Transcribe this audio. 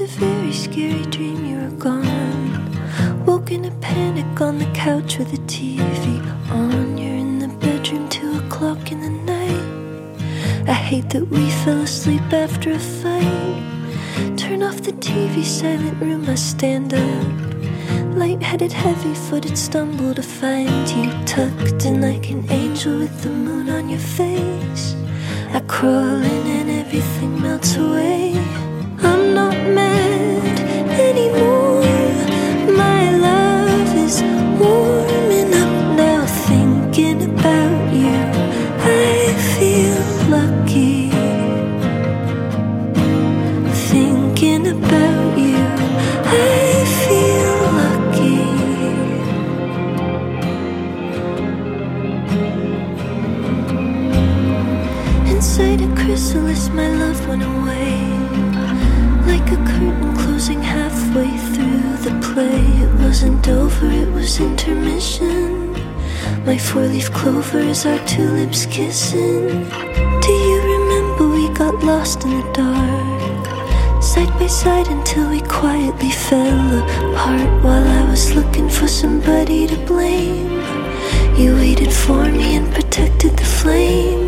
a very scary dream, you were gone. Woke in a panic on the couch with the TV on. You're in the bedroom 2 o'clock in the night. I hate that we fell asleep after a fight. Turn off the TV, silent room, I stand up. Light-headed, heavy-footed, stumble to find you tucked in like an angel with the moon on your face. I crawl in and everything melts away. I'm not mad anymore. My love is warming up now, thinking about you. I feel lucky, thinking about you. I feel lucky. Inside a chrysalis, my love went away, like a curtain closing halfway through the play. It wasn't over, it was intermission. My 4-leaf clover is our 2 lips kissing. Do you remember we got lost in the dark, side by side until we quietly fell apart? While I was looking for somebody to blame, you waited for me and protected the flame.